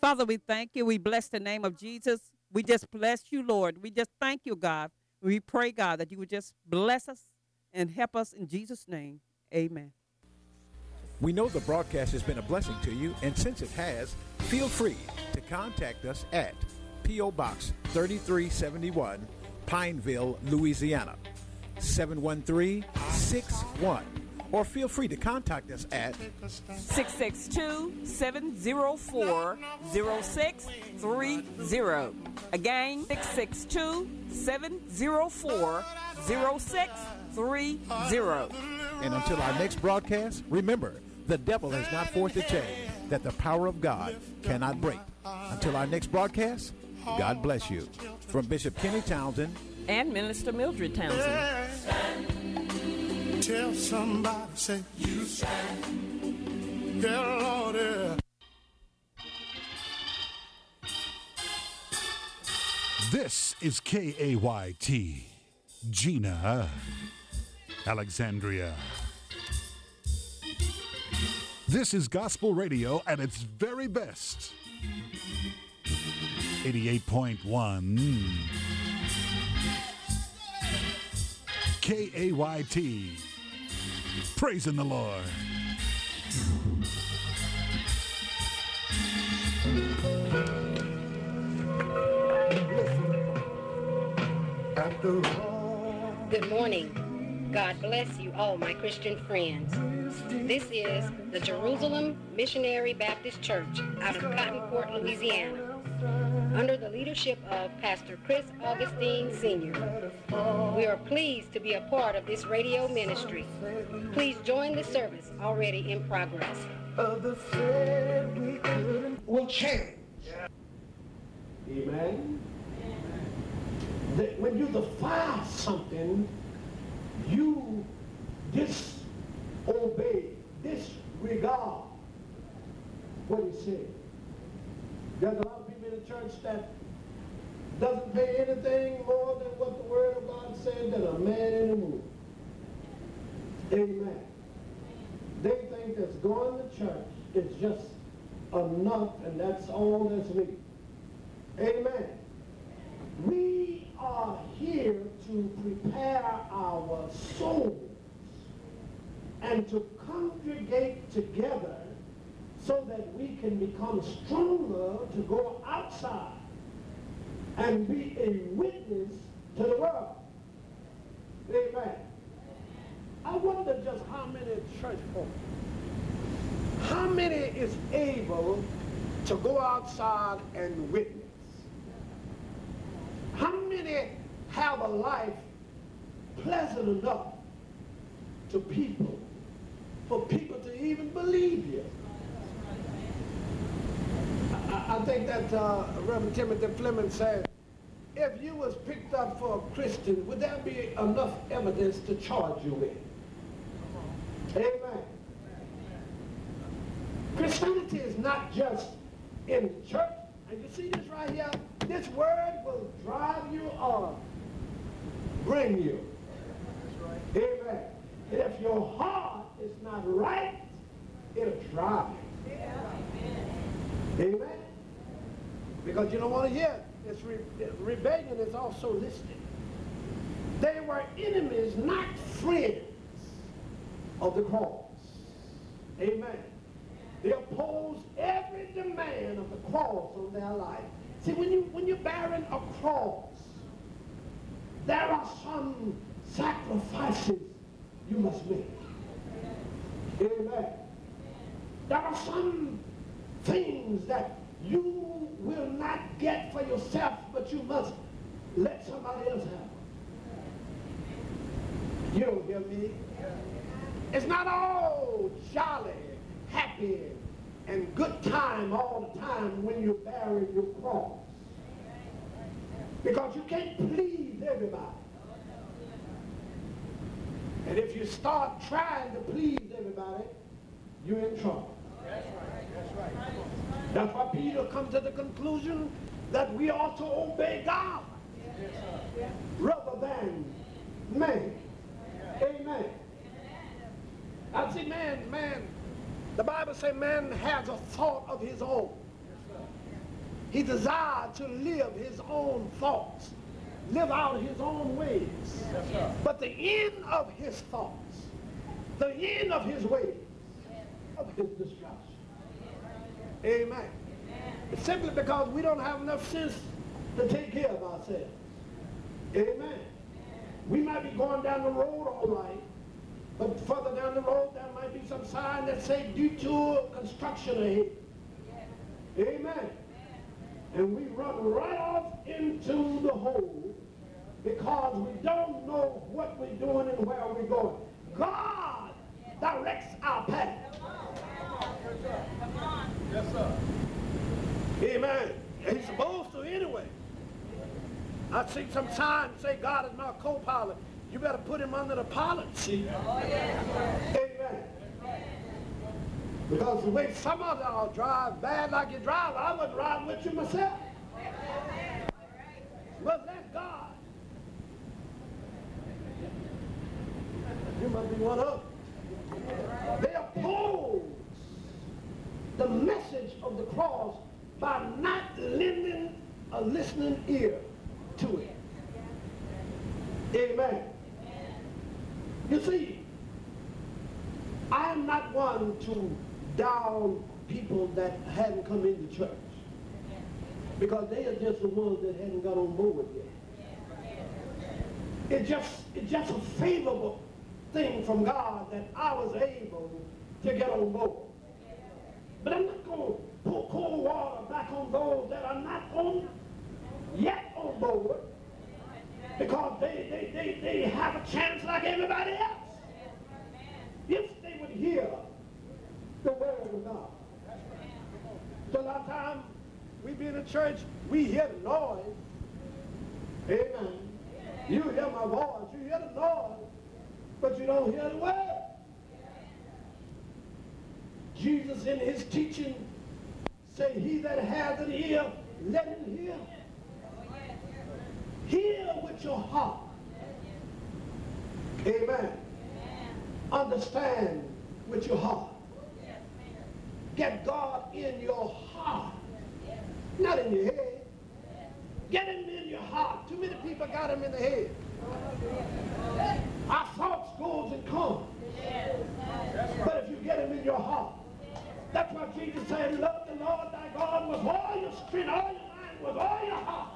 Father, we thank you. We bless the name of Jesus. We just bless you, Lord. We just thank you, God. We pray, God, that you would just bless us and help us in Jesus' name. Amen. We know the broadcast has been a blessing to you, and since it has, feel free to contact us at P.O. Box 3371, Pineville, Louisiana, 71361. Or feel free to contact us at 662-704-0630. Again, 662-704-0630. And until our next broadcast, remember, the devil has not forced a chain that the power of God cannot break. Until our next broadcast, God bless you. From Bishop Kenny Townsend and Minister Mildred Townsend. Tell somebody, say, you stand. Yeah, Lord, yeah. This is KAYT, Gina, Alexandria. This is gospel radio at its very best. 88.1 KAYT. Praising the Lord. Good morning. God bless you all, my Christian friends. This is the Jerusalem Missionary Baptist Church out of Cotton Court, Louisiana, under the leadership of Pastor Chris Augustine Sr. We are pleased to be a part of this radio ministry. Please join the service already in progress. Will change. Amen. That when you defile something, you disobey, disregard what he said. There's a lot of people in the church that doesn't pay anything more than what the Word of God said than a man in the moon. Amen. They think that going to church is just enough and that's all that's needed. Amen. We are here to prepare our souls and to congregate together so that we can become stronger to go outside and be a witness to the world. Amen. I wonder just how many church folk, how many is able to go outside and witness? How many have a life pleasant enough to people, for people to even believe you? I think that Reverend Timothy Fleming said, if you was picked up for a Christian, would there be enough evidence to charge you with? Amen. Christianity is not just in the church. And you see this right here? This word will drive you or bring you. Amen. And if your heart is not right, it'll drive you. Amen. Because you don't want to hear this rebellion is also listed. They were enemies, not friends of the cross. Amen. They opposed every demand of the cross on their life. See, when you're bearing a cross, there are some sacrifices you must make. Amen. There are some things that you will not get for yourself, but you must let somebody else have. You don't hear me? It's not all jolly, happy, and good time all the time when you're bearing your cross. Because you can't please everybody. And if you start trying to please everybody, you're in trouble. That's right. That's right. That's why Peter comes to the conclusion that we ought to obey God rather than man. Amen. I see man, the Bible says man has a thought of his own. He desired to live his own thoughts, live out his own ways. Yes, but the end of his thoughts, the end of his ways, of his destruction. Amen. It's simply because we don't have enough sense to take care of ourselves. Amen. We might be going down the road all right, but further down the road there might be some sign that say detour construction ahead. Amen. And we run right off into the hole because we don't know what we're doing and where we're going. God directs our path. Yes, sir. Amen. He's supposed to anyway. I see some signs say God is my co-pilot. You better put him under the pilot seat. Amen. Because the way some of y'all drive bad like you drive, I wouldn't ride with you myself. But that's God. You must be one of them. They oppose the message of the cross by not lending a listening ear to it. Amen. You see, I am not one to down people that hadn't come into church, because they are just the ones that hadn't got on board yet. It's just a favorable thing from God that I was able to get on board. But I'm not going to pour cold water back on those that are not yet on board, because they have a chance like everybody else. If they would hear the word of God. So a lot of times we be in a church, we hear the noise. Amen. You hear my voice, you hear the noise, but you don't hear the word. Jesus in his teaching said, he that has an ear, let him hear. Hear with your heart. Amen. Understand with your heart. Get God in your heart, not in your head. Get him in your heart. Too many people got him in the head. Our thoughts goes and comes. But if you get him in your heart, that's why Jesus said, love the Lord thy God with all your strength, all your mind, with all your heart.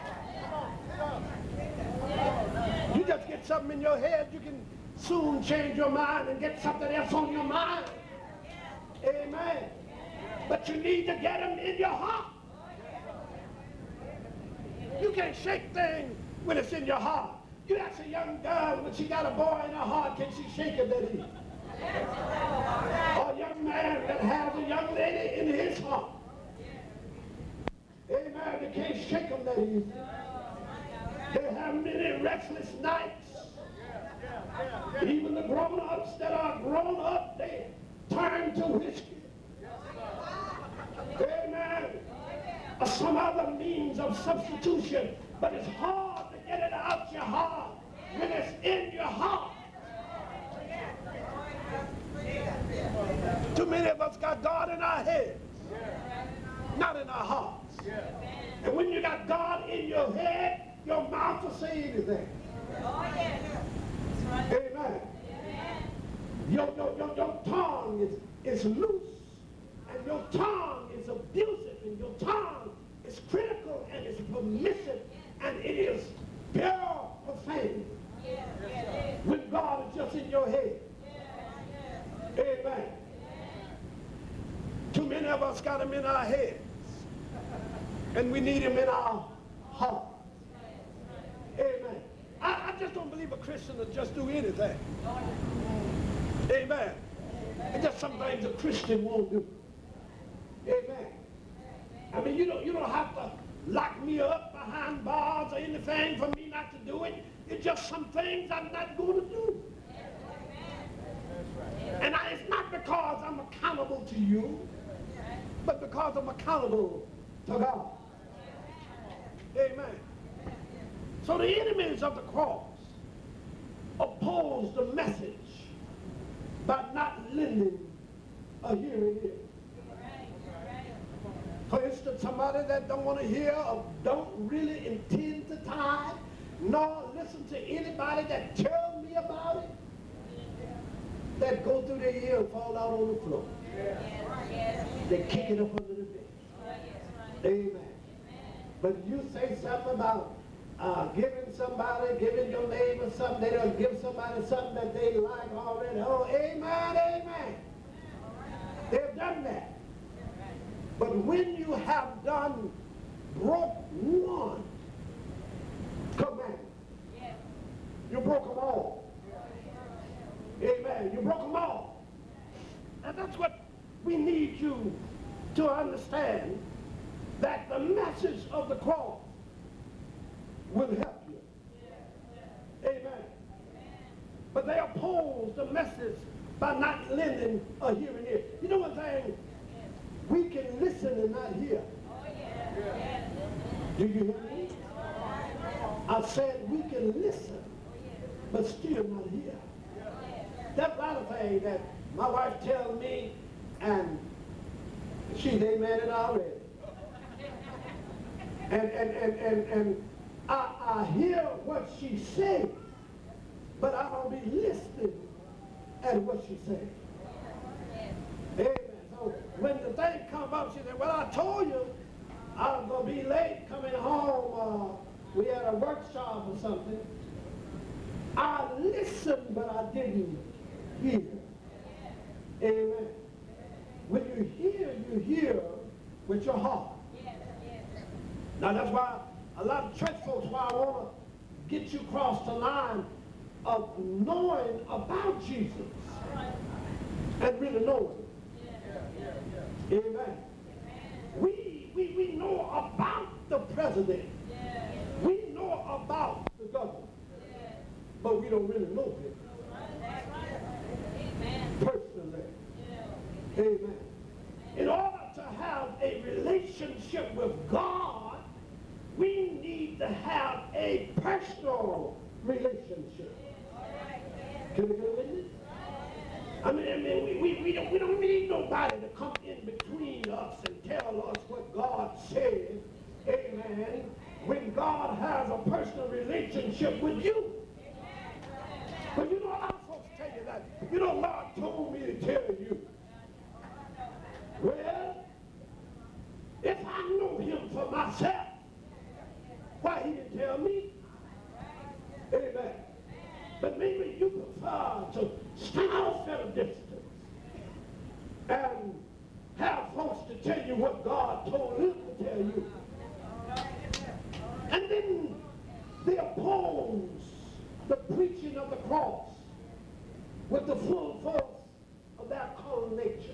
You just get something in your head, you can soon change your mind and get something else on your mind. Amen. But you need to get them in your heart. You can't shake things when it's in your heart. You ask a young girl when she got a boy in her heart, can she shake it that easy? Or a young man that has a young lady in his heart. Amen. They can't shake them that easy. They have many restless nights. Even the grown-ups that are grown up, they turn to whiskey. Amen. Or some other means of substitution. But it's hard to get it out your heart when it's in your heart. Too many of us got God in our heads, not in our hearts. And when you got God in your head, your mouth will say anything. Amen. Your tongue is loose, and your tongue is abusive, and your tongue is critical, and it's permissive, and it is pure profanity. When God is just in your head. Amen. Too many of us got him in our heads, and we need him in our heart. Amen. I just don't believe a Christian will just do anything. Amen. It's just some things a Christian won't do. Amen. I mean, you don't have to lock me up behind bars or anything for me not to do it. It's just some things I'm not going to do. And it's not because I'm accountable to you, but because I'm accountable to God. Amen. So the enemies of the cross oppose the message by not lending a hearing ear. For instance, somebody that don't want to hear or don't really intend to tithe, nor listen to anybody that tells me about it, that go through their ear and fall out on the floor. They kick it up under the bed. Amen. But you say something about giving your neighbor something, they don't give somebody something that they like already. Oh, amen, amen. They've done that. But when you have broke one commandment, you broke them all. Amen. You broke them all. And that's what we need you to understand, that the message of the cross will help you. Amen. But they oppose the message by not lending a hearing ear. You know one thing? We can listen and not hear. Do you hear me? I said we can listen, but still not hear. There's a lot of things that my wife tells me, and she's amen it already. And I hear what she says, but I don't be listening at what she says. Amen. So when the thing comes up, she said, well, I told you I was going to be late coming home. We had a workshop or something. I listened, but I didn't hear. Amen. When you hear with your heart. Now that's why a lot of church folks, why I want to get you across the line of knowing about Jesus and really knowing. Amen. We know about the president. We know about the government. But we don't really know him. Personally. Amen. In order to have a relationship with God, we need to have a personal relationship. Can we get a witness? I mean, we don't need nobody to come in between us and tell us what God says. Amen. When God has a personal relationship with you. But you know, a lot of folks tell you that. You know, God told me to tell you. Well, if I know him for myself, why he didn't tell me? Amen. But maybe you prefer to stand off at a distance and have folks to tell you what God told him to tell you. And then they oppose the preaching of the cross with the full force of their carnal nature.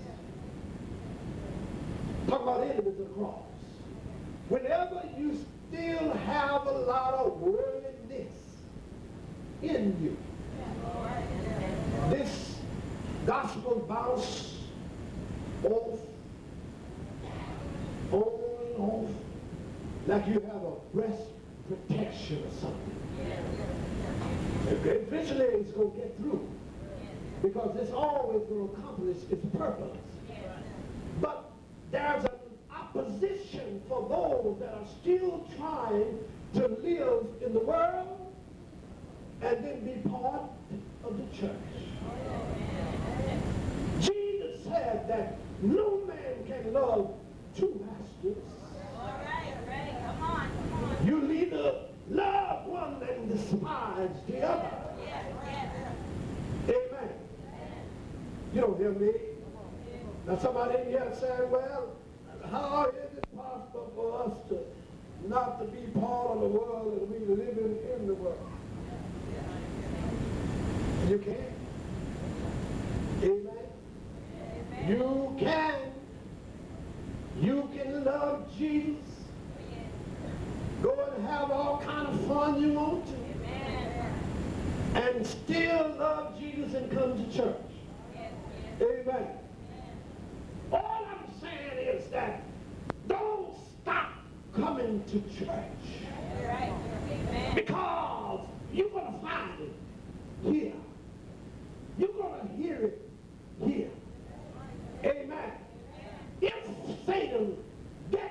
Talk about enemies of the cross. Whenever you still have a lot of worldliness in you, this gospel bounce off, on and off, like you have a breast protection or something. Eventually it's going to get through, because it's always going to accomplish its purpose. But there's an opposition for those that are still trying to live in the world and then be part of the church. Jesus said that no man can love two masters. You'll either love one and despise the other. Amen. You don't hear me? Now somebody in here saying, well, how is it possible for us to not to be part of the world and we living in the world? You can. Amen. You can. You can love Jesus. Go and have all kind of fun you want to. And still love Jesus and come to church. Amen. All I'm saying is that don't stop coming to church. Because